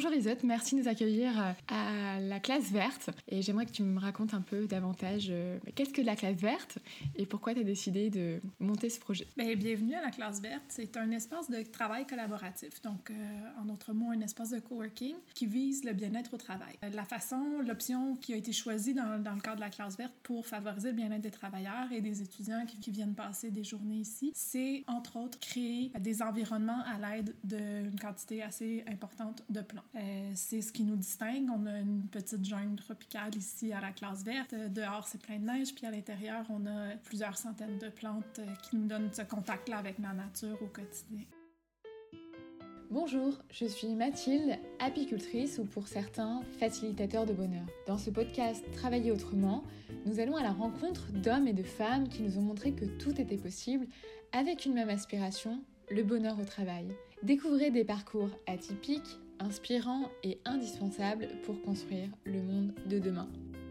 Bonjour Isotte, merci de nous accueillir à la classe verte. Et j'aimerais que tu me racontes un peu davantage qu'est-ce que la classe verte et pourquoi tu as décidé de monter ce projet. Bienvenue à la classe verte. C'est un espace de travail collaboratif, donc en d'autres mots, un espace de coworking qui vise le bien-être au travail. L'option qui a été choisie dans le cadre de la classe verte pour favoriser le bien-être des travailleurs et des étudiants qui viennent passer des journées ici, c'est entre autres créer des environnements à l'aide d'une quantité assez importante de plantes. C'est ce qui nous distingue. On a une petite jungle tropicale ici à la classe verte. Dehors, c'est plein de neige, puis à l'intérieur, on a plusieurs centaines de plantes qui nous donnent ce contact-là avec la nature au quotidien. Bonjour, je suis Mathilde, apicultrice ou pour certains, facilitateur de bonheur. Dans ce podcast Travailler autrement, nous allons à la rencontre d'hommes et de femmes qui nous ont montré que tout était possible avec une même aspiration, le bonheur au travail. Découvrez des parcours atypiques, inspirants et indispensables pour construire le monde de demain.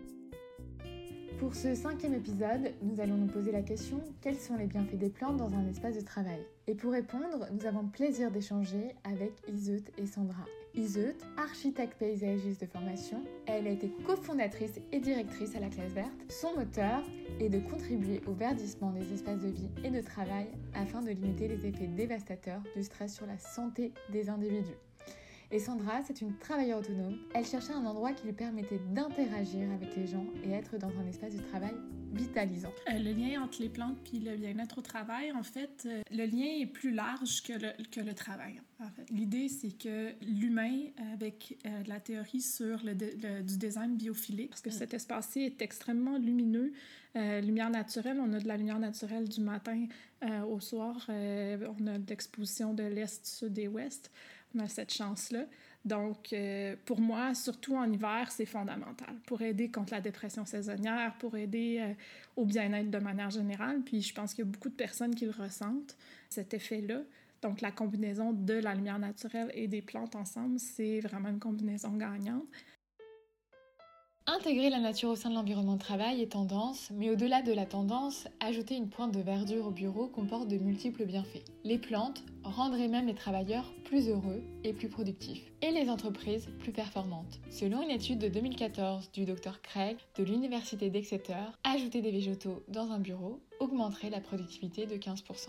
Pour ce 5e épisode, nous allons nous poser la question « Quels sont les bienfaits des plantes dans un espace de travail ?» Et pour répondre, nous avons le plaisir d'échanger avec Iseut et Sandra. Iseut, architecte paysagiste de formation, elle a été cofondatrice et directrice à la classe verte. Son moteur est de contribuer au verdissement des espaces de vie et de travail afin de limiter les effets dévastateurs du stress sur la santé des individus. Et Sandra, c'est une travailleuse autonome. Elle cherchait un endroit qui lui permettait d'interagir avec les gens et être dans un espace de travail vitalisant. Le lien entre les plantes puis le bien-être au travail, en fait, le lien est plus large que le travail. En fait, l'idée, c'est que l'humain, avec la théorie sur du design biophilique, parce que cet espace-ci est extrêmement lumineux, lumière naturelle, on a de la lumière naturelle du matin au soir, on a de l'exposition de l'Est, Sud et Ouest. On a cette chance-là. Donc, pour moi, surtout en hiver, c'est fondamental pour aider contre la dépression saisonnière, pour aider au bien-être de manière générale. Puis, je pense qu'il y a beaucoup de personnes qui le ressentent, cet effet-là. Donc, la combinaison de la lumière naturelle et des plantes ensemble, c'est vraiment une combinaison gagnante. Intégrer la nature au sein de l'environnement de travail est tendance, mais au-delà de la tendance, ajouter une pointe de verdure au bureau comporte de multiples bienfaits. Les plantes rendraient même les travailleurs plus heureux et plus productifs, et les entreprises plus performantes. Selon une étude de 2014 du Dr Craig de l'Université d'Exeter, ajouter des végétaux dans un bureau augmenterait la productivité de 15%.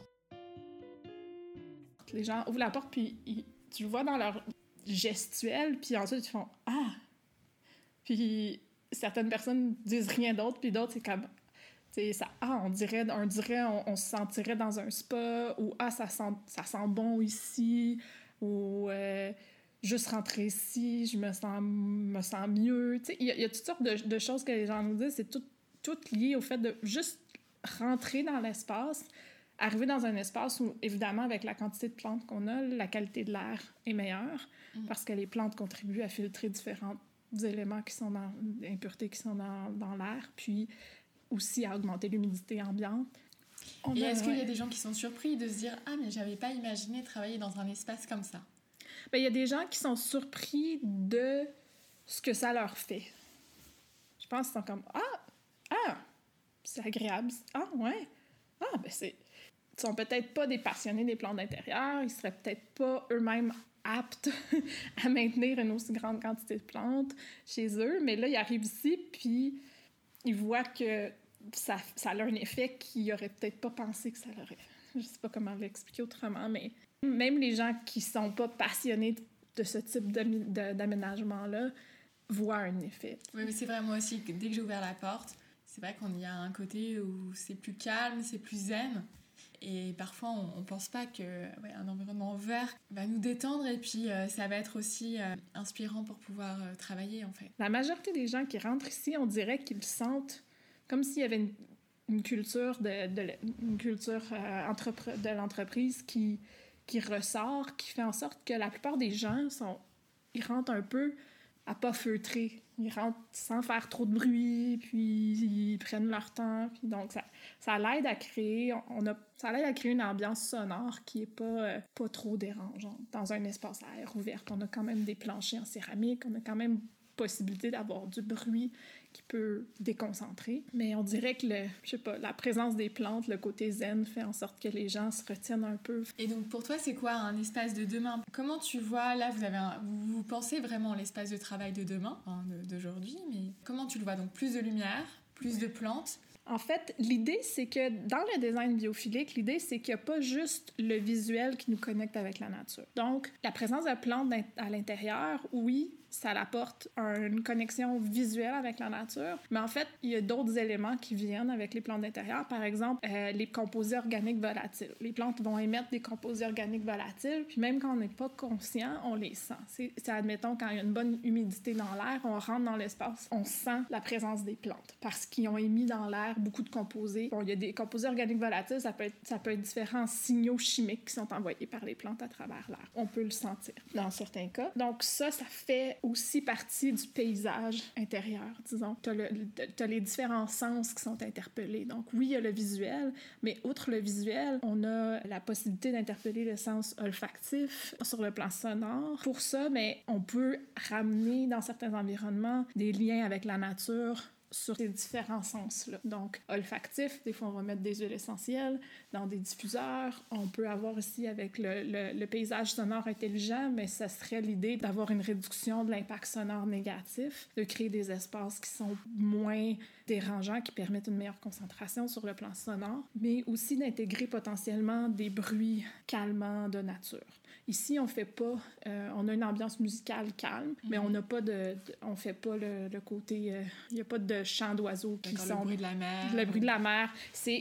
Les gens ouvrent la porte, puis tu le vois dans leur gestuelle, puis ensuite ils font « Ah! » Puis certaines personnes disent rien d'autre, puis d'autres, c'est comme, tu sais, ça, on dirait, on se sentirait dans un spa, ou ça sent bon ici, ou juste rentrer ici, je me sens mieux. Tu sais, il y a toutes sortes de choses que les gens nous disent, c'est tout lié au fait de juste rentrer dans l'espace, arriver dans un espace où, évidemment, avec la quantité de plantes qu'on a, la qualité de l'air est meilleure, parce que les plantes contribuent à filtrer différentes éléments qui sont impuretés qui sont dans l'air, puis aussi à augmenter l'humidité ambiante. Et est-ce qu'il y a des gens qui sont surpris de se dire « Ah, mais j'avais pas imaginé travailler dans un espace comme ça ?» Il y a des gens qui sont surpris de ce que ça leur fait. Je pense qu'ils sont comme « Ah, c'est agréable. Ah, ouais. Ah, c'est... » Ils sont peut-être pas des passionnés des plantes d'intérieur, ils seraient peut-être pas eux-mêmes aptes à maintenir une aussi grande quantité de plantes chez eux, mais là, ils arrivent ici, puis ils voient que ça a un effet qu'ils n'auraient peut-être pas pensé que ça l'aurait. Je sais pas comment l'expliquer autrement, mais même les gens qui sont pas passionnés de ce type d'aménagement-là voient un effet. Oui, mais c'est vrai, moi aussi, dès que j'ai ouvert la porte, c'est vrai qu'on y a un côté où c'est plus calme, c'est plus zen. Et parfois, on ne pense pas qu'un environnement vert va nous détendre et puis ça va être aussi inspirant pour pouvoir travailler, en fait. La majorité des gens qui rentrent ici, on dirait qu'ils sentent comme s'il y avait une culture de l'entreprise qui ressort, qui fait en sorte que la plupart des gens ils rentrent un peu à pas feutrer. Ils rentrent sans faire trop de bruit, puis ils prennent leur temps. Puis donc, ça l'aide à créer... ça l'aide à créer une ambiance sonore qui est pas trop dérangeante dans un espace à air ouvert. On a quand même des planchers en céramique, on a quand même possibilité d'avoir du bruit qui peut déconcentrer. Mais on dirait que la présence des plantes, le côté zen, fait en sorte que les gens se retiennent un peu. Et donc pour toi, c'est quoi un espace de demain? Comment tu vois, là, vous pensez vraiment l'espace de travail de demain, d'aujourd'hui, mais comment tu le vois? Donc plus de lumière, plus de plantes. En fait, l'idée, c'est que dans le design biophilique, l'idée, c'est qu'il n'y a pas juste le visuel qui nous connecte avec la nature. Donc, la présence de plantes à l'intérieur, oui, ça apporte une connexion visuelle avec la nature, mais en fait, il y a d'autres éléments qui viennent avec les plantes d'intérieur. Par exemple, les composés organiques volatiles. Les plantes vont émettre des composés organiques volatiles, puis même quand on n'est pas conscient, on les sent. C'est admettons, quand il y a une bonne humidité dans l'air, on rentre dans l'espace, on sent la présence des plantes parce qu'ils ont émis dans l'air beaucoup de composés. Bon, il y a des composés organiques volatiles, ça peut être différents signaux chimiques qui sont envoyés par les plantes à travers l'air. On peut le sentir dans certains cas. Donc ça fait aussi partie du paysage intérieur, disons. T'as les différents sens qui sont interpellés. Donc oui, il y a le visuel, mais outre le visuel, on a la possibilité d'interpeller le sens olfactif sur le plan sonore. Pour ça, mais on peut ramener dans certains environnements des liens avec la nature sur ces différents sens-là. Donc, olfactif, des fois, on va mettre des huiles essentielles dans des diffuseurs. On peut avoir aussi, avec le paysage sonore intelligent, mais ça serait l'idée d'avoir une réduction de l'impact sonore négatif, de créer des espaces qui sont moins dérangeants, qui permettent une meilleure concentration sur le plan sonore, mais aussi d'intégrer potentiellement des bruits calmants de nature. Ici, on fait pas... on a une ambiance musicale calme, mais on n'a pas on fait pas le côté... Il n'y a pas de chants d'oiseaux qui sont... Le bruit de la mer. Le bruit de la mer.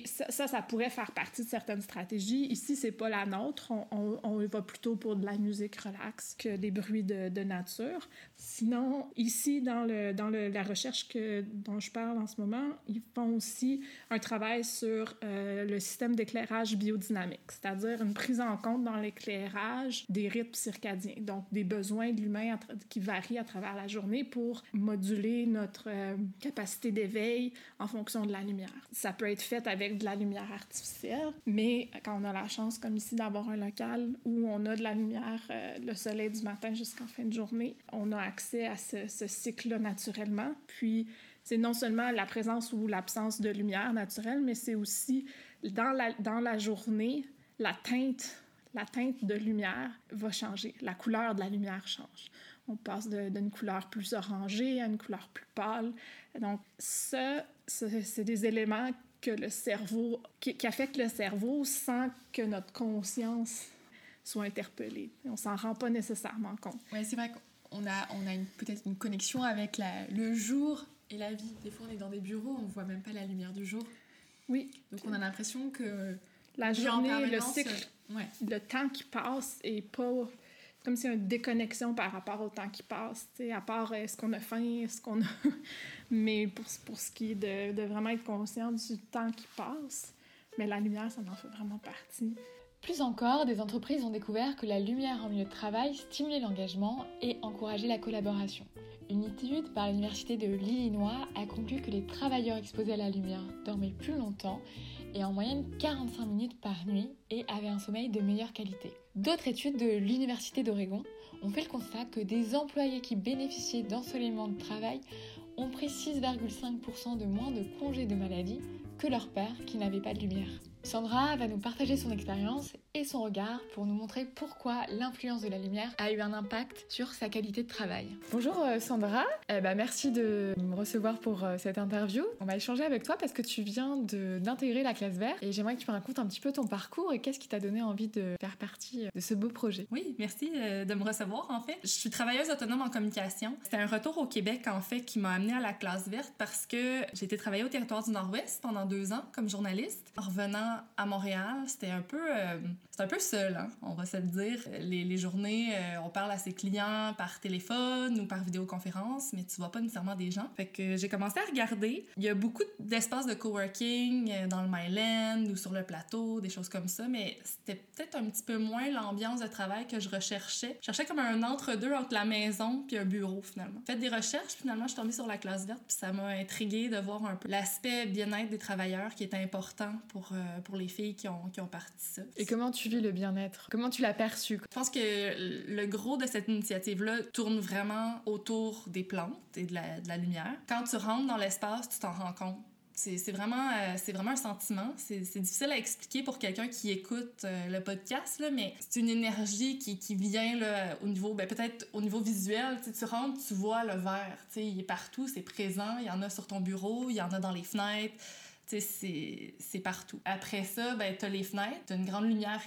Ça pourrait faire partie de certaines stratégies. Ici, c'est pas la nôtre. On va plutôt pour de la musique relax que des bruits de nature. Sinon, ici, dans la recherche dont je parle en ce moment, ils font aussi un travail sur le système d'éclairage biodynamique, c'est-à-dire une prise en compte dans l'éclairage des rythmes circadiens, donc des besoins de l'humain qui varient à travers la journée pour moduler notre capacité d'éveil en fonction de la lumière. Ça peut être fait avec de la lumière artificielle, mais quand on a la chance, comme ici, d'avoir un local où on a de la lumière, le soleil du matin jusqu'en fin de journée, on a accès à ce cycle-là naturellement. Puis, c'est non seulement la présence ou l'absence de lumière naturelle, mais c'est aussi dans la journée, la teinte de lumière va changer. La couleur de la lumière change. On passe d'une couleur plus orangée à une couleur plus pâle. Donc, c'est des éléments que le cerveau, qui affectent le cerveau sans que notre conscience soit interpellée. On s'en rend pas nécessairement compte. Oui, c'est vrai qu'on a peut-être une connexion avec le jour et la vie. Des fois, on est dans des bureaux, on ne voit même pas la lumière du jour. Oui. Donc, on a l'impression que... La journée, le cycle, le temps qui passe est pas... Comme s'il y a une déconnexion par rapport au temps qui passe. T'sais, à part, est-ce qu'on a faim, est-ce qu'on a... Mais pour ce qui est de vraiment être conscient du temps qui passe, mais la lumière, ça en fait vraiment partie. Plus encore, des entreprises ont découvert que la lumière en milieu de travail stimulait l'engagement et encourageait la collaboration. Une étude par l'Université de l'Illinois a conclu que les travailleurs exposés à la lumière dormaient plus longtemps et en moyenne 45 minutes par nuit et avaient un sommeil de meilleure qualité. D'autres études de l'Université d'Oregon ont fait le constat que des employés qui bénéficiaient d'ensoleillement de travail ont pris 6,5% de moins de congés de maladie que leurs pairs qui n'avaient pas de lumière. Sandra va nous partager son expérience et son regard pour nous montrer pourquoi l'influence de la lumière a eu un impact sur sa qualité de travail. Bonjour Sandra, merci de me recevoir pour cette interview. On va échanger avec toi parce que tu viens d'intégrer la classe verte et j'aimerais que tu me racontes un petit peu ton parcours et qu'est-ce qui t'a donné envie de faire partie de ce beau projet. Oui, merci de me recevoir en fait. Je suis travailleuse autonome en communication. C'était un retour au Québec en fait qui m'a amenée à la classe verte parce que j'ai été travailler au territoire du Nord-Ouest pendant 2 ans comme journaliste. En revenant à Montréal, c'était un peu seul, hein, on va se le dire. Les journées, on parle à ses clients par téléphone ou par vidéoconférence, mais tu vois pas nécessairement des gens. Fait que j'ai commencé à regarder. Il y a beaucoup d'espaces de coworking dans le Myland ou sur le plateau, des choses comme ça, mais c'était peut-être un petit peu moins l'ambiance de travail que je recherchais. Je cherchais comme un entre-deux entre la maison puis un bureau, finalement. J'ai fait des recherches, finalement, je suis tombée sur la classe verte, puis ça m'a intriguée de voir un peu l'aspect bien-être des travailleurs qui est important pour les filles qui ont parti ça. Et comment tu vis le bien-être? Comment tu l'as perçu? Je pense que le gros de cette initiative-là tourne vraiment autour des plantes et de la lumière. Quand tu rentres dans l'espace, tu t'en rends compte. C'est vraiment un sentiment. C'est difficile à expliquer pour quelqu'un qui écoute le podcast, là, mais c'est une énergie qui vient là, au niveau, peut-être au niveau visuel. Tu rentres, tu vois le vert. Il est partout, c'est présent. Il y en a sur ton bureau, il y en a dans les fenêtres. C'est partout. Après ça, t'as les fenêtres, t'as une grande lumière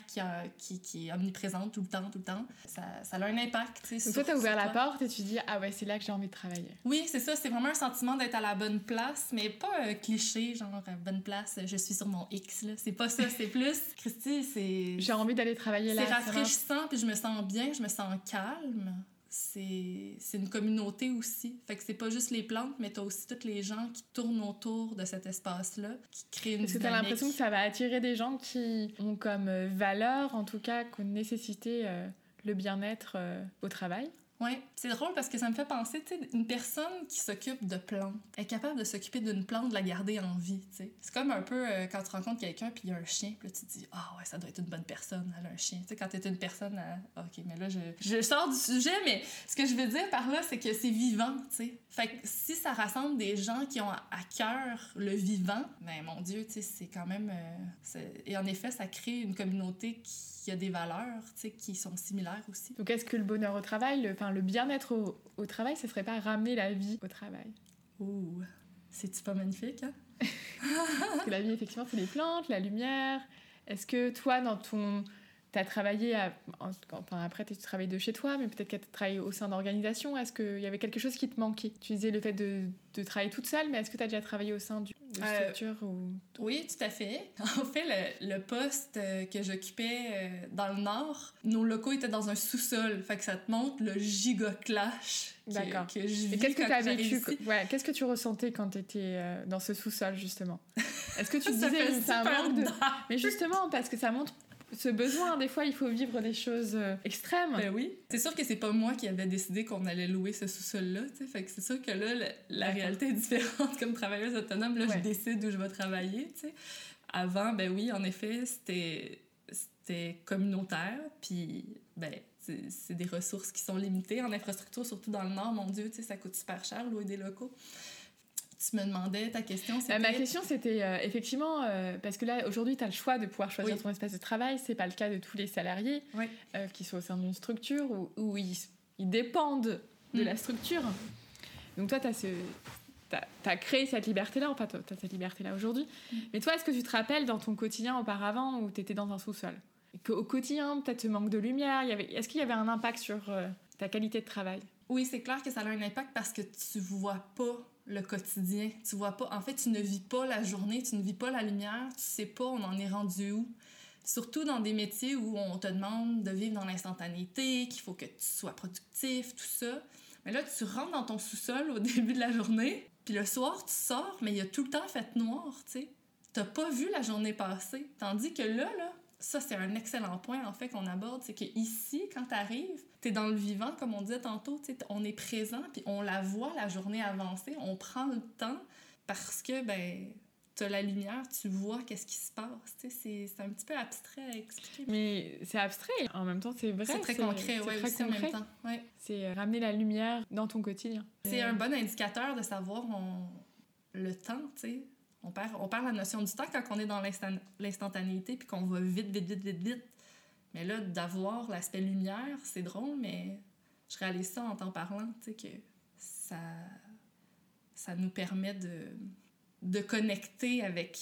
qui est omniprésente tout le temps. Ça a un impact. Donc toi, t'as ouvert la porte et tu dis « Ah ouais, c'est là que j'ai envie de travailler ». Oui, c'est ça. C'est vraiment un sentiment d'être à la bonne place, mais pas cliché, genre bonne place, je suis sur mon X. Là. C'est pas ça, c'est plus... Christy, c'est... J'ai envie d'aller travailler là. C'est rafraîchissant, puis je me sens bien, je me sens calme. C'est une communauté aussi. Fait que c'est pas juste les plantes, mais t'as aussi tous les gens qui tournent autour de cet espace-là, qui créent une dynamique. Est-ce que t'as l'impression que ça va attirer des gens qui ont comme valeur, en tout cas, comme nécessité, le bien-être au travail? Oui, c'est drôle parce que ça me fait penser, tu sais, une personne qui s'occupe de plantes est capable de s'occuper d'une plante, de la garder en vie, tu sais. C'est comme un peu quand tu rencontres quelqu'un puis il y a un chien, puis là tu te dis « Ah ouais, ça doit être une bonne personne, elle a un chien. » Tu sais, quand t'es une personne, OK, mais là, je sors du sujet, mais ce que je veux dire par là, c'est que c'est vivant, tu sais. Fait que si ça rassemble des gens qui ont à cœur le vivant, ben mon Dieu, tu sais, c'est quand même... Et en effet, ça crée une communauté qui a des valeurs, tu sais, qui sont similaires aussi. Donc est-ce que le bonheur au travail, le bien-être au travail, ça serait pas ramener la vie au travail? Ouh, c'est-tu pas magnifique, hein? Parce que la vie, effectivement, c'est les plantes, la lumière. Est-ce que toi, t'as travaillé... après, tu travailles de chez toi, mais peut-être que tu travaillé au sein d'organisations. Est-ce qu'il y avait quelque chose qui te manquait? Tu disais le fait de travailler toute seule, mais est-ce que tu as déjà travaillé au sein de structure ou... Oui, tout à fait. En fait, le poste que j'occupais dans le Nord, nos locaux étaient dans un sous-sol. Fait que ça te montre le giga clash que je vis. Et qu'est-ce que tu as vécu? Ouais, qu'est-ce que tu ressentais quand tu étais dans ce sous-sol, justement? Est-ce que tu ça disais fait c'est un super manque de... dark. Mais justement, parce que ça montre ce besoin. Des fois, il faut vivre des choses extrêmes. Ben oui. C'est sûr que c'est pas moi qui avais décidé qu'on allait louer ce sous-sol-là, tu sais. Fait que c'est sûr que là, la réalité est différente. Comme travailleuse autonome, là, je décide où je vais travailler, tu sais. Avant, ben oui, en effet, c'était communautaire, puis ben c'est des ressources qui sont limitées en infrastructure, surtout dans le Nord, mon Dieu, tu sais, ça coûte super cher, louer des locaux. Tu me demandais, ta question, c'était... Ma question, c'était effectivement, parce que là, aujourd'hui, tu as le choix de pouvoir choisir ton espace de travail. C'est pas le cas de tous les salariés qui sont au sein d'une structure où ils dépendent de la structure. Donc toi, t'as créé cette liberté-là, enfin, t'as cette liberté-là aujourd'hui. Mais toi, est-ce que tu te rappelles dans ton quotidien auparavant où t'étais dans un sous-sol? Qu'au quotidien, peut-être ce manque de lumière, est-ce qu'il y avait un impact sur ta qualité de travail? Oui, c'est clair que ça a un impact parce que tu vois pas le quotidien. Tu vois pas... En fait, tu ne vis pas la journée, tu ne vis pas la lumière, tu sais pas on en est rendu où. Surtout dans des métiers où on te demande de vivre dans l'instantanéité, qu'il faut que tu sois productif, tout ça. Mais là, tu rentres dans ton sous-sol au début de la journée, puis le soir, tu sors, mais il y a tout le temps fait noir, tu sais. T'as pas vu la journée passer. Tandis que là, ça, c'est un excellent point, en fait, qu'on aborde, c'est qu'ici, quand t'arrives, t'es dans le vivant, comme on disait tantôt, tu sais, on est présent, puis on la voit, la journée avancer, on prend le temps, parce que, t'as la lumière, tu vois qu'est-ce qui se passe, tu sais, c'est un petit peu abstrait à expliquer. Mais c'est abstrait, en même temps, c'est vrai. C'est très concret, oui, aussi en même temps. Ouais. C'est ramener la lumière dans ton quotidien. C'est un bon indicateur de savoir le temps, tu sais. On perd la notion du temps quand on est dans l'instantanéité puis qu'on va vite. Mais là, d'avoir l'aspect lumière, c'est drôle, mais je réalise ça en t'en parlant, tu sais, que ça nous permet de connecter avec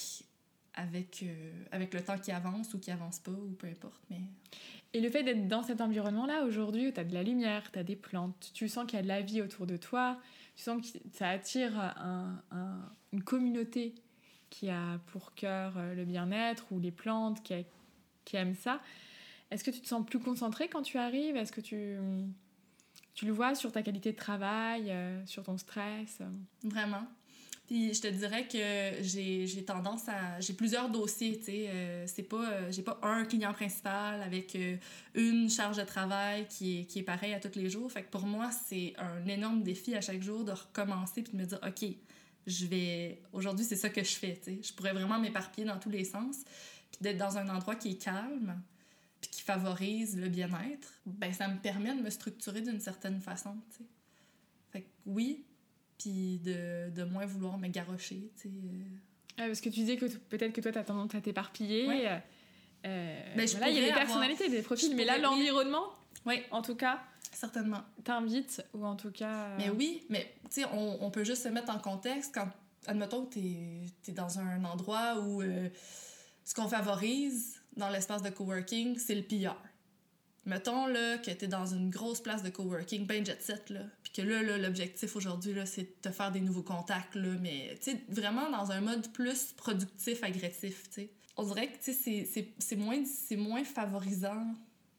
le temps qui avance ou qui avance pas, ou peu importe. Mais... Et le fait d'être dans cet environnement-là, aujourd'hui, où tu as de la lumière, tu as des plantes, tu sens qu'il y a de la vie autour de toi, tu sens que ça attire une communauté qui a pour cœur le bien-être, ou les plantes, qui aiment ça. Est-ce que tu te sens plus concentrée quand tu arrives? Est-ce que tu le vois sur ta qualité de travail, sur ton stress? Vraiment. Puis je te dirais que j'ai tendance à... J'ai plusieurs dossiers, tu sais. J'ai pas un client principal avec une charge de travail qui est pareille à tous les jours. Fait que pour moi, c'est un énorme défi à chaque jour de recommencer puis de me dire, OK, aujourd'hui, c'est ça que je fais, tu sais. Je pourrais vraiment m'éparpiller dans tous les sens. Puis d'être dans un endroit qui est calme, puis qui favorise le bien-être, ben ça me permet de me structurer d'une certaine façon, tu sais. Fait que oui, puis de moins vouloir me garrocher, tu sais. Parce que tu disais que peut-être que toi, t'as tendance à t'éparpiller. Ouais. Il y a des personnalités, des profils, mais là, l'environnement, en tout cas, certainement, t'invite, ou en tout cas... Mais oui, mais tu sais, on peut juste se mettre en contexte quand, admettons que t'es dans un endroit où ce qu'on favorise dans l'espace de coworking, c'est le PR. Mettons là, que t'es dans une grosse place de coworking, ben jet set, là, puis que là, l'objectif aujourd'hui, là, c'est de te faire des nouveaux contacts, là, mais tu sais, vraiment dans un mode plus productif, agressif, tu sais. On dirait que tu sais, c'est moins favorisant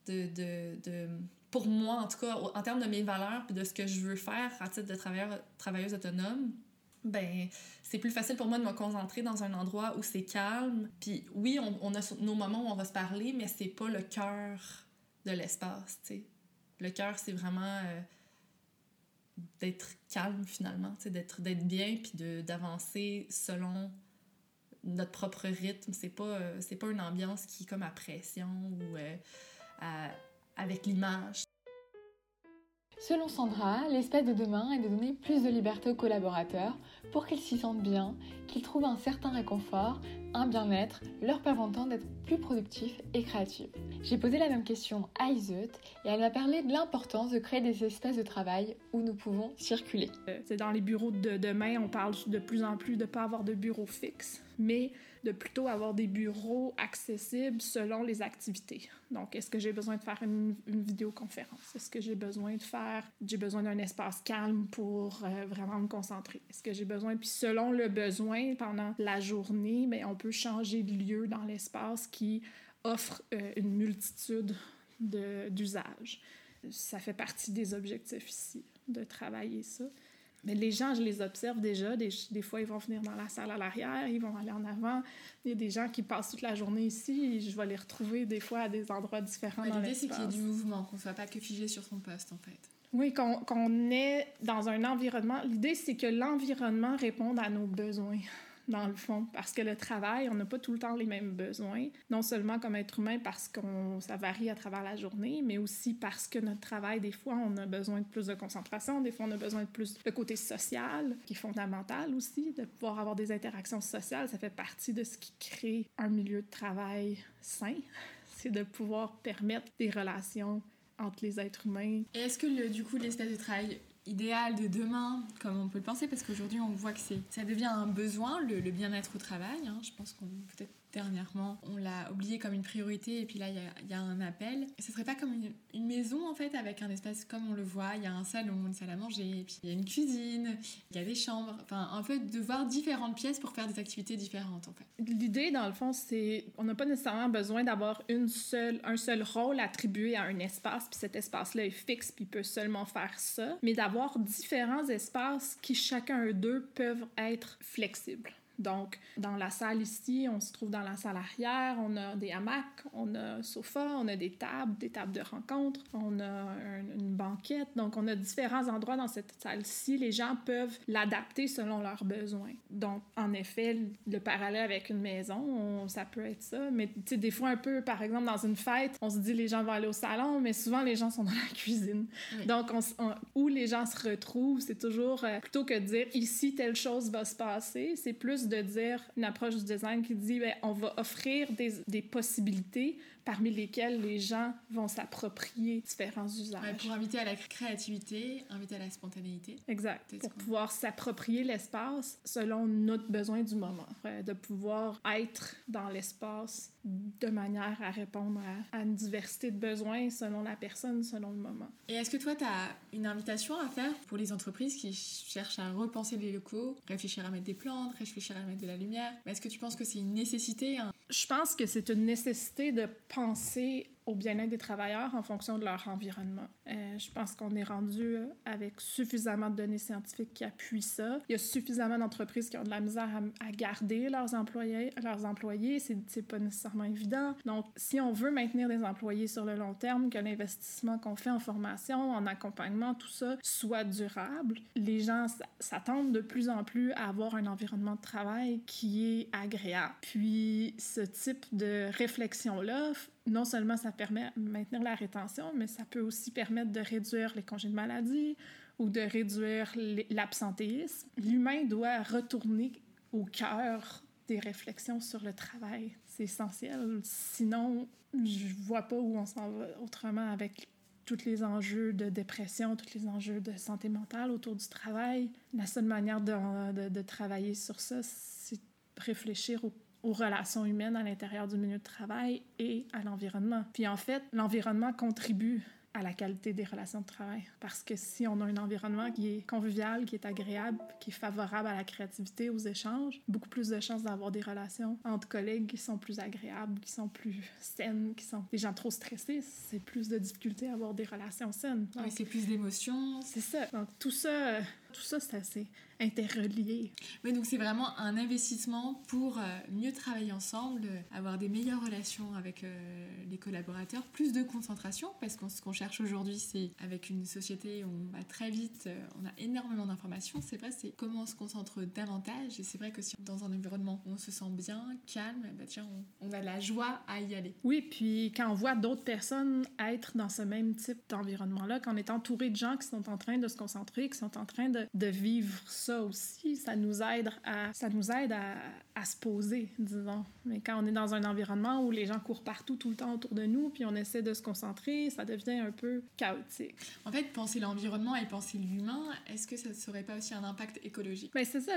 pour moi, en tout cas, en termes de mes valeurs puis de ce que je veux faire à titre de travailleuse autonome. Ben, c'est plus facile pour moi de me concentrer dans un endroit où c'est calme. Puis oui, on a nos moments où on va se parler, mais c'est pas le cœur de l'espace, tu sais. Le cœur, c'est vraiment d'être calme, finalement, tu sais, d'être bien, puis d'avancer selon notre propre rythme. C'est pas une ambiance qui est comme à pression ou avec l'image. Selon Sandra, l'espace de demain est de donner plus de liberté aux collaborateurs pour qu'ils s'y sentent bien, qu'ils trouvent un certain réconfort, un bien-être, leur permettant d'être plus productifs et créatifs. J'ai posé la même question à Iseut et elle m'a parlé de l'importance de créer des espaces de travail où nous pouvons circuler. C'est dans les bureaux de demain, on parle de plus en plus de ne pas avoir de bureau fixe, mais de plutôt avoir des bureaux accessibles selon les activités. Donc, est-ce que j'ai besoin de faire une vidéoconférence? Est-ce que j'ai besoin d'un espace calme pour vraiment me concentrer? Est-ce que j'ai besoin... Puis selon le besoin, pendant la journée, bien, on peut changer de lieu dans l'espace qui offre une multitude d'usages. Ça fait partie des objectifs ici, de travailler ça. Mais les gens, je les observe déjà. Des fois, ils vont venir dans la salle à l'arrière, ils vont aller en avant. Il y a des gens qui passent toute la journée ici et je vais les retrouver des fois à des endroits différents dans l'espace. L'idée, c'est qu'il y ait du mouvement, qu'on ne soit pas que figé sur son poste, en fait. Oui, qu'on est dans un environnement... L'idée, c'est que l'environnement réponde à nos besoins, dans le fond. Parce que le travail, on n'a pas tout le temps les mêmes besoins. Non seulement comme être humain, parce que ça varie à travers la journée, mais aussi parce que notre travail, des fois, on a besoin de plus de concentration, des fois, on a besoin de plus de côté social, qui est fondamental aussi, de pouvoir avoir des interactions sociales. Ça fait partie de ce qui crée un milieu de travail sain. C'est de pouvoir permettre des relations entre les êtres humains. Et est-ce que, du coup, l'espace de travail idéal de demain, comme on peut le penser, parce qu'aujourd'hui, on voit que ça devient un besoin, le bien-être au travail. Hein. Je pense qu'on, peut-être dernièrement, on l'a oublié comme une priorité, et puis là, il y a un appel. Ce serait pas comme une maison, en fait, avec un espace comme on le voit. Il y a un salon, une salle à manger, et puis il y a une cuisine, il y a des chambres. Enfin, un peu de voir différentes pièces pour faire des activités différentes, en fait. L'idée, dans le fond, c'est... On n'a pas nécessairement besoin d'avoir un seul rôle attribué à un espace, puis cet espace-là est fixe, puis il peut seulement faire ça, mais d'avoir différents espaces qui, chacun d'eux, peuvent être flexibles. Donc, dans la salle ici, on se trouve dans la salle arrière, on a des hamacs, on a un sofa, on a des tables de rencontre, on a une banquette. Donc, on a différents endroits dans cette salle-ci. Les gens peuvent l'adapter selon leurs besoins. Donc, en effet, le parallèle avec une maison, ça peut être ça. Mais, tu sais, des fois, un peu, par exemple, dans une fête, on se dit les gens vont aller au salon, mais souvent, les gens sont dans la cuisine. Oui. Donc, où les gens se retrouvent, c'est toujours, plutôt que de dire ici, telle chose va se passer, c'est plus de dire une approche du design qui dit bien, on va offrir des possibilités parmi lesquelles les gens vont s'approprier différents usages. Ouais, pour inviter à la créativité, inviter à la spontanéité. Exact. Pour pouvoir s'approprier l'espace selon notre besoin du moment. De pouvoir être dans l'espace de manière à répondre à une diversité de besoins selon la personne, selon le moment. Et est-ce que toi, tu as une invitation à faire pour les entreprises qui cherchent à repenser les locaux, réfléchir à mettre des plantes, réfléchir à mettre de la lumière? Mais est-ce que tu penses que c'est une nécessité? Je pense que c'est une nécessité de penser au bien-être des travailleurs en fonction de leur environnement. Je pense qu'on est rendu avec suffisamment de données scientifiques qui appuient ça. Il y a suffisamment d'entreprises qui ont de la misère à garder leurs employés. C'est pas nécessairement évident. Donc, si on veut maintenir des employés sur le long terme, que l'investissement qu'on fait en formation, en accompagnement, tout ça, soit durable, les gens s'attendent de plus en plus à avoir un environnement de travail qui est agréable. Puis, ce type de réflexion-là non seulement ça permet de maintenir la rétention, mais ça peut aussi permettre de réduire les congés de maladie ou de réduire l'absentéisme. L'humain doit retourner au cœur des réflexions sur le travail. C'est essentiel. Sinon, je vois pas où on s'en va autrement avec tous les enjeux de dépression, tous les enjeux de santé mentale autour du travail. La seule manière de travailler sur ça, c'est réfléchir aux relations humaines à l'intérieur du milieu de travail et à l'environnement. Puis en fait, l'environnement contribue à la qualité des relations de travail. Parce que si on a un environnement qui est convivial, qui est agréable, qui est favorable à la créativité, aux échanges, beaucoup plus de chances d'avoir des relations entre collègues qui sont plus agréables, qui sont plus saines, qui sont des gens trop stressés, c'est plus de difficulté à avoir des relations saines. Donc, c'est plus d'émotions. C'est ça. Donc tout ça c'est assez interrelié. Oui, donc c'est vraiment un investissement pour mieux travailler ensemble, avoir des meilleures relations avec les collaborateurs, plus de concentration, parce que ce qu'on cherche aujourd'hui, c'est avec une société où on va très vite, on a énormément d'informations, c'est vrai, c'est comment on se concentre davantage, et c'est vrai que si dans un environnement où on se sent bien, calme, bah tiens, on a de la joie à y aller. Oui, puis quand on voit d'autres personnes être dans ce même type d'environnement-là, quand on est entouré de gens qui sont en train de se concentrer, qui sont en train de vivre ça aussi, ça nous aide à se poser, disons. Mais quand on est dans un environnement où les gens courent partout tout le temps autour de nous, puis on essaie de se concentrer, ça devient un peu chaotique. En fait, penser l'environnement et penser l'humain, est-ce que ça ne serait pas aussi un impact écologique? Bien, c'est ça.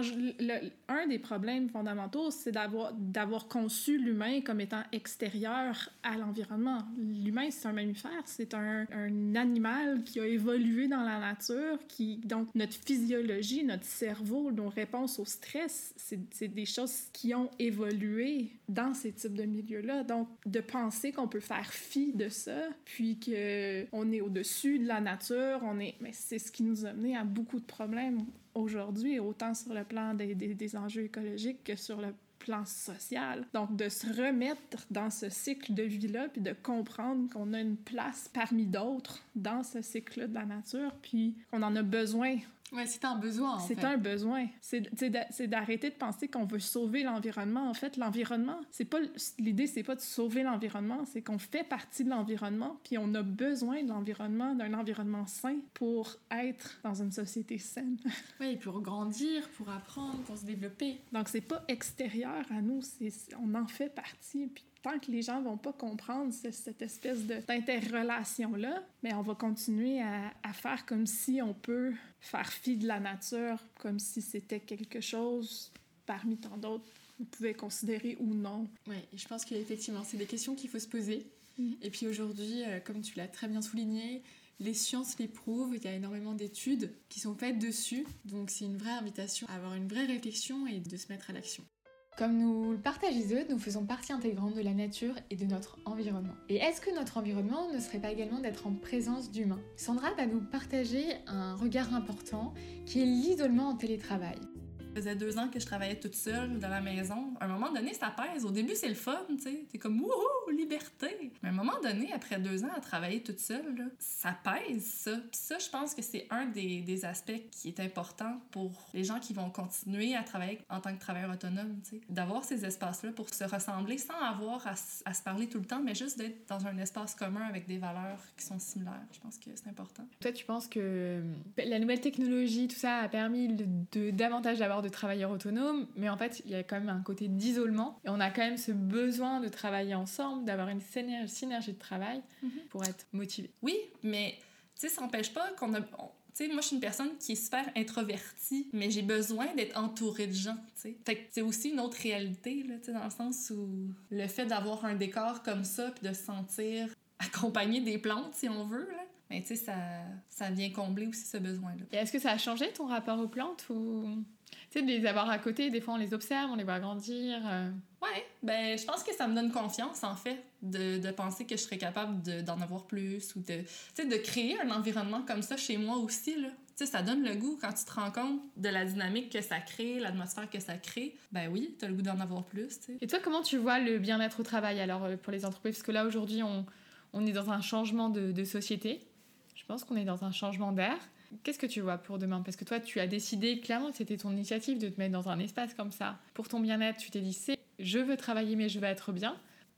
Un des problèmes fondamentaux, c'est d'avoir conçu l'humain comme étant extérieur à l'environnement. L'humain, c'est un mammifère, c'est un animal qui a évolué dans la nature, donc notre physiologie, notre cerveau, nos réponses au stress, c'est des choses qui ont évolué dans ces types de milieux-là. Donc, de penser qu'on peut faire fi de ça, puis qu'on est au-dessus de la nature, mais c'est ce qui nous a mené à beaucoup de problèmes aujourd'hui, autant sur le plan des enjeux écologiques que sur le plan social. Donc, de se remettre dans ce cycle de vie-là, puis de comprendre qu'on a une place parmi d'autres dans ce cycle-là de la nature, puis qu'on en a besoin. Ouais, c'est un besoin, en fait. C'est un besoin. C'est d'arrêter de penser qu'on veut sauver l'environnement. En fait, l'environnement, l'idée, c'est pas de sauver l'environnement, c'est qu'on fait partie de l'environnement, puis on a besoin de l'environnement, d'un environnement sain pour être dans une société saine. Oui, pour grandir, pour apprendre, pour se développer. Donc, c'est pas extérieur à nous, on en fait partie, puis tant que les gens vont pas comprendre cette espèce d'interrelation-là, mais on va continuer à faire comme si on peut faire fi de la nature, comme si c'était quelque chose parmi tant d'autres qu'on pouvait considérer ou non. Oui, et je pense qu'effectivement, c'est des questions qu'il faut se poser. Et puis aujourd'hui, comme tu l'as très bien souligné, les sciences les prouvent, il y a énormément d'études qui sont faites dessus, donc c'est une vraie invitation à avoir une vraie réflexion et de se mettre à l'action. Comme nous le partagent les autres, nous faisons partie intégrante de la nature et de notre environnement. Et est-ce que notre environnement ne serait pas également d'être en présence d'humains? Sandra va nous partager un regard important qui est l'isolement en télétravail. Ça faisait 2 ans que je travaillais toute seule dans la maison. À un moment donné, ça pèse. Au début, c'est le fun, tu sais. T'es comme « Wouhou, liberté! » Mais à un moment donné, après 2 ans à travailler toute seule, là, ça pèse, ça. Puis ça, je pense que c'est un des aspects qui est important pour les gens qui vont continuer à travailler en tant que travailleurs autonomes, tu sais. D'avoir ces espaces-là pour se ressembler sans avoir à se parler tout le temps, mais juste d'être dans un espace commun avec des valeurs qui sont similaires. Je pense que c'est important. Toi, tu penses que la nouvelle technologie, tout ça, a permis davantage d'avoir de travailleurs autonomes, mais en fait, il y a quand même un côté d'isolement, et on a quand même ce besoin de travailler ensemble, d'avoir une synergie de travail pour être motivé. Oui, mais tu sais, ça n'empêche pas qu'on a... Tu sais, moi, je suis une personne qui est super introvertie, mais j'ai besoin d'être entourée de gens, tu sais. Fait que c'est aussi une autre réalité, là, tu sais, dans le sens où le fait d'avoir un décor comme ça, puis de se sentir accompagné des plantes, si on veut, là, mais tu sais, ça vient combler aussi ce besoin-là. Et est-ce que ça a changé ton rapport aux plantes ou... Tu sais, de les avoir à côté, des fois on les observe, on les voit grandir. Ouais, ben je pense que ça me donne confiance, en fait, de penser que je serais capable d'en avoir plus ou de créer un environnement comme ça chez moi aussi, là. Tu sais, ça donne le goût quand tu te rends compte de la dynamique que ça crée, l'atmosphère que ça crée. Ben oui, t'as le goût d'en avoir plus, tu sais. Et toi, comment tu vois le bien-être au travail, alors, pour les entreprises? Parce que là, aujourd'hui, on est dans un changement de société. Je pense qu'on est dans un changement d'air. Qu'est-ce que tu vois pour demain? Parce que toi, tu as décidé clairement que c'était ton initiative de te mettre dans un espace comme ça. Pour ton bien-être, tu t'es dit, je veux travailler, mais je veux être bien.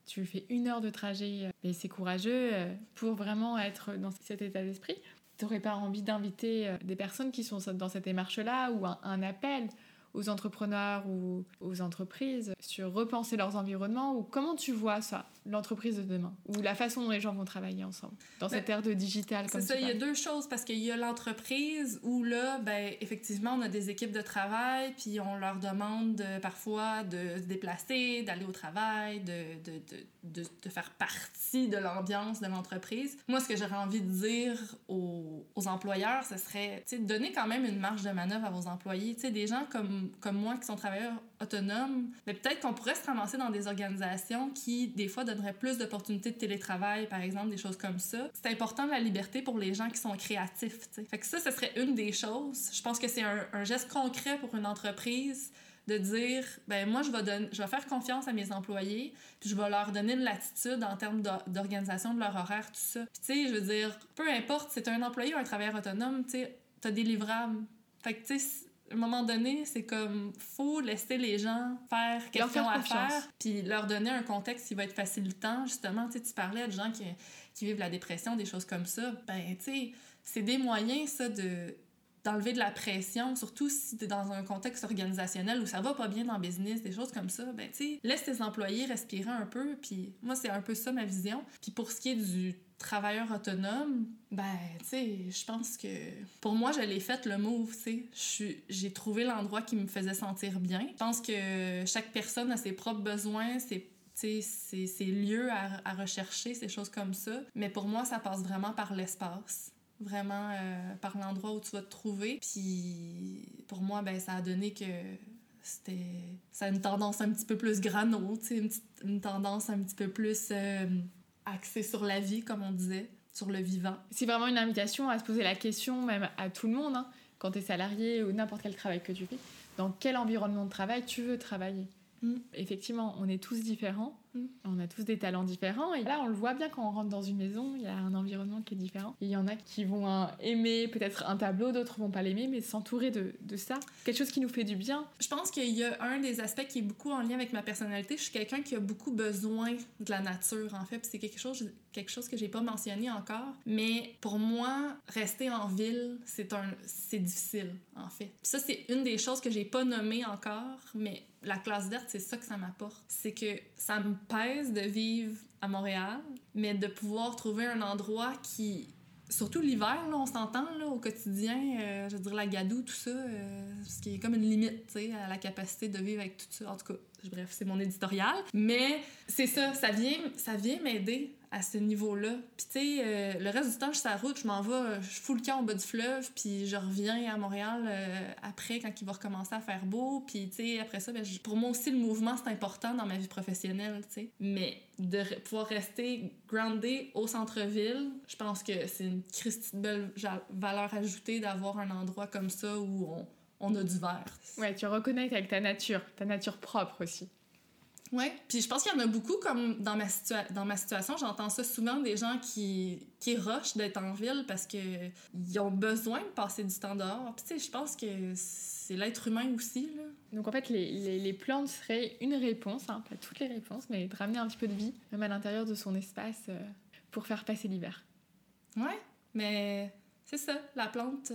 tu fais 1 heure de trajet, et c'est courageux pour vraiment être dans cet état d'esprit. T'aurais pas envie d'inviter des personnes qui sont dans cette démarche-là ou un appel aux entrepreneurs ou aux entreprises sur repenser leurs environnements, ou comment tu vois ça, l'entreprise de demain, ou la façon dont les gens vont travailler ensemble dans cette ère de digital comme c'est ça, il y a 2 choses, parce qu'il y a l'entreprise où là, effectivement, on a des équipes de travail, puis on leur demande parfois de se déplacer, d'aller au travail, de faire partie de l'ambiance de l'entreprise. Moi, ce que j'aurais envie de dire aux employeurs, ce serait, tu sais, donner quand même une marge de manœuvre à vos employés. Tu sais, des gens comme moi qui sont travailleurs autonomes, mais peut-être qu'on pourrait se ramasser dans des organisations qui, des fois, donneraient plus d'opportunités de télétravail, par exemple, des choses comme ça. C'est important la liberté pour les gens qui sont créatifs, tu sais. Fait que ça, ce serait une des choses. Je pense que c'est un geste concret pour une entreprise de dire, moi, je vais faire confiance à mes employés, puis je vais leur donner une latitude en termes d'organisation de leur horaire, tout ça. Puis tu sais, je veux dire, peu importe, si t'es un employé ou un travailleur autonome, tu sais, t'as des livrables. Fait que tu sais, à un moment donné, c'est comme, faut laisser les gens faire qu'est-ce qu'ils ont à faire, puis leur donner un contexte qui va être facilitant. Justement, tu sais, tu parlais de gens qui vivent la dépression, des choses comme ça. Tu sais, c'est des moyens, ça, d'enlever de la pression, surtout si t'es dans un contexte organisationnel où ça va pas bien dans le business, des choses comme ça. Tu sais, laisse tes employés respirer un peu, puis moi, c'est un peu ça ma vision. Puis pour ce qui est du travailleur autonome, tu sais, je pense que pour moi, je l'ai fait le move, tu sais. J'ai trouvé l'endroit qui me faisait sentir bien. Je pense que chaque personne a ses propres besoins, ses lieux à rechercher, ces choses comme ça. Mais pour moi, ça passe vraiment par l'espace. Vraiment par l'endroit où tu vas te trouver. Puis pour moi, ça a donné que ça a une tendance un petit peu plus grano, tu sais, une tendance un petit peu plus axée sur la vie, comme on disait, sur le vivant. C'est vraiment une invitation à se poser la question, même à tout le monde, hein, quand tu es salarié ou n'importe quel travail que tu fais, dans quel environnement de travail tu veux travailler. Effectivement, on est tous différents, on a tous des talents différents, et là on le voit bien quand on rentre dans une maison, il y a un environnement qui est différent. Il y en a qui vont aimer peut-être un tableau, d'autres vont pas l'aimer, mais s'entourer de ça, quelque chose qui nous fait du bien. Je pense qu'il y a un des aspects qui est beaucoup en lien avec ma personnalité. Je suis quelqu'un qui a beaucoup besoin de la nature, en fait, puis c'est quelque chose que j'ai pas mentionné encore, mais pour moi, rester en ville, c'est difficile, en fait. Puis ça, c'est une des choses que j'ai pas nommées encore, mais la classe verte, c'est ça que ça m'apporte. C'est que ça me pèse de vivre à Montréal, mais de pouvoir trouver un endroit qui... Surtout l'hiver, là, on s'entend là, au quotidien, je veux dire la gadoue, tout ça, ce qui est comme une limite, tu sais, à la capacité de vivre avec tout ça. En tout cas, bref, c'est mon éditorial. Mais c'est ça vient m'aider à ce niveau-là. Puis tu sais, le reste du temps, je suis sur la route, je m'en vais, je fous le camp au bas du fleuve, puis je reviens à Montréal après, quand il va recommencer à faire beau. Puis tu sais, après ça, pour moi aussi, le mouvement, c'est important dans ma vie professionnelle, tu sais. Mais de pouvoir rester groundé au centre-ville, je pense que c'est une christie de belle valeur ajoutée d'avoir un endroit comme ça où on a du vert. Ouais, tu reconnectes avec ta nature propre aussi. Ouais, puis je pense qu'il y en a beaucoup, comme dans ma situation, j'entends ça souvent, des gens qui rushent d'être en ville parce qu'ils ont besoin de passer du temps dehors. Puis tu sais, je pense que c'est l'être humain aussi, là. Donc en fait, les plantes seraient une réponse, hein, pas toutes les réponses, mais de ramener un petit peu de vie, même à l'intérieur de son espace, pour faire passer l'hiver. Ouais, mais c'est ça, la plante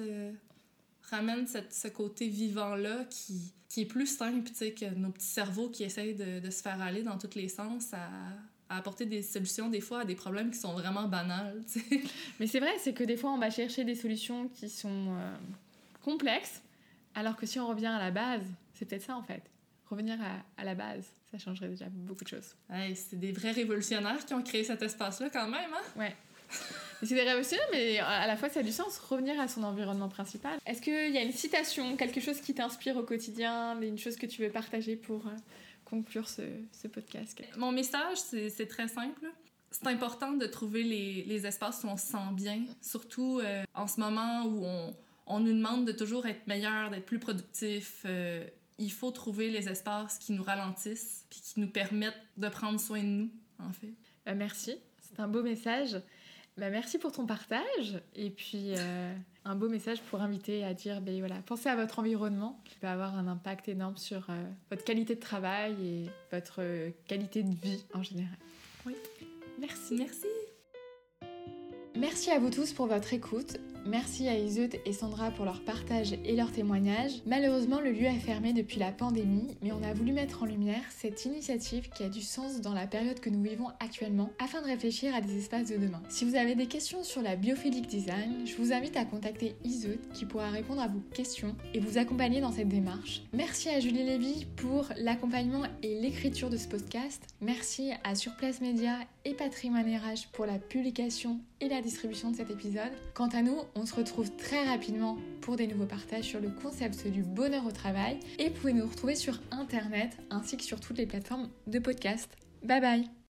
ramène ce côté vivant-là qui est plus simple, tu sais, que nos petits cerveaux qui essayent de se faire aller dans tous les sens à apporter des solutions, des fois, à des problèmes qui sont vraiment banals, tu sais. Mais c'est vrai, c'est que des fois, on va chercher des solutions qui sont complexes, alors que si on revient à la base, c'est peut-être ça, en fait. Revenir à la base, ça changerait déjà beaucoup de choses. Hey, c'est des vrais révolutionnaires qui ont créé cet espace-là, quand même, hein? Ouais. C'est des révolutionnaires, mais à la fois ça a du sens, revenir à son environnement principal. Est-ce qu'il y a une citation, quelque chose qui t'inspire au quotidien, une chose que tu veux partager pour conclure ce podcast? Mon message, c'est très simple. C'est important de trouver les espaces où on se sent bien, surtout en ce moment où on nous demande de toujours être meilleur, d'être plus productif. Il faut trouver les espaces qui nous ralentissent puis qui nous permettent de prendre soin de nous, en fait. Merci, c'est un beau message. Merci pour ton partage. Et puis, un beau message pour inviter à dire, pensez à votre environnement qui peut avoir un impact énorme sur votre qualité de travail et votre qualité de vie en général. Oui. Merci. Merci. Merci à vous tous pour votre écoute. Merci à Iseut et Sandra pour leur partage et leur témoignage. Malheureusement, le lieu a fermé depuis la pandémie, mais on a voulu mettre en lumière cette initiative qui a du sens dans la période que nous vivons actuellement afin de réfléchir à des espaces de demain. Si vous avez des questions sur la biophilic design, je vous invite à contacter Iseut qui pourra répondre à vos questions et vous accompagner dans cette démarche. Merci à Julie Lévy pour l'accompagnement et l'écriture de ce podcast. Merci à Surplace Média et Patrimoine RH pour la publication et la distribution de cet épisode. Quant à nous, on se retrouve très rapidement pour des nouveaux partages sur le concept du bonheur au travail et vous pouvez nous retrouver sur internet ainsi que sur toutes les plateformes de podcast. Bye bye!